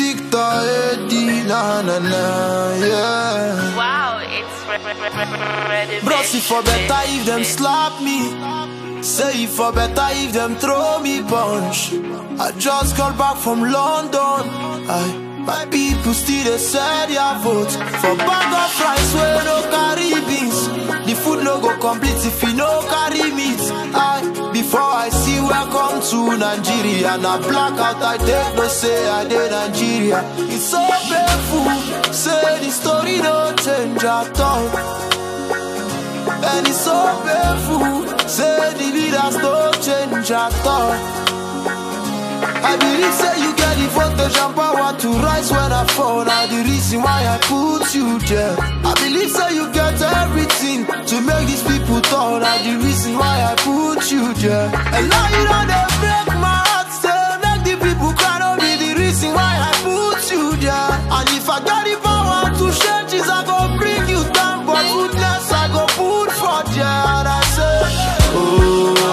Victor Eddie, na na na, yeah. Wow, it's Bro, see for better if them slap me. Say it for better if them throw me punch. I just got back from London. My people still they say their vote for bag of rice where no carry beans. The food no go complete if you no carry meat. Before I see welcome to Nigeria, and I black out I take no say I did Nigeria. It's so painful, say the story don't change at all. And it's so painful, say the leaders don't change at all. I believe say you get the voltage and power to rise when I fall. Now the reason why I put you there. I believe say you get everything to make these people tall. Now the reason why I put you there. And now you know they break my heart, say make the people cry. Don't be the reason why I put you there. And if I got the power to change this, I go bring you down. But goodness I go put for there. And I say, oh,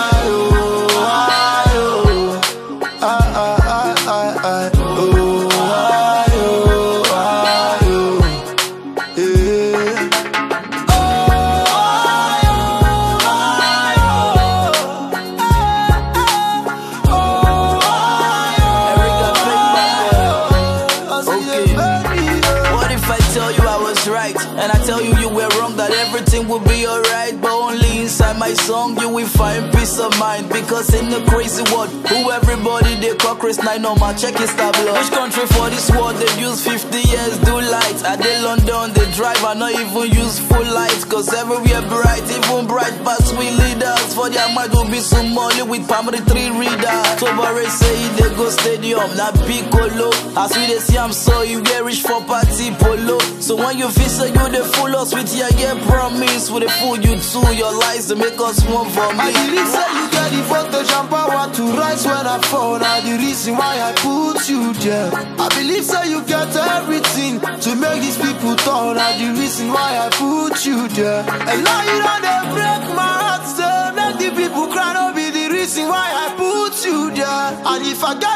and I tell you you were wrong, that everything will be alright. But only inside my song you will find peace of mind. Because in the crazy world, who everybody they call Chris 9 on my check is tableau. Which country for this world they use 50 years do lights? I did London, they drive and not even use full lights. Cause everywhere bright, even bright past we leaders. For their mind will be some money with primary 3 readers. So Barry say they go stadium, not Piccolo. As we they see I'm so you get rich for party polo. So when you feel so you they fool us with your promise, with the fool you too, your lies to make us one for me. I believe say you get the voltage and power to rise when I fall. Now the reason why I put you there. I believe say you get everything to make these people tall. Now the reason why I put you there. And now you know they break my heart, say make the people cry. Don't be the reason why I put you there. And if I get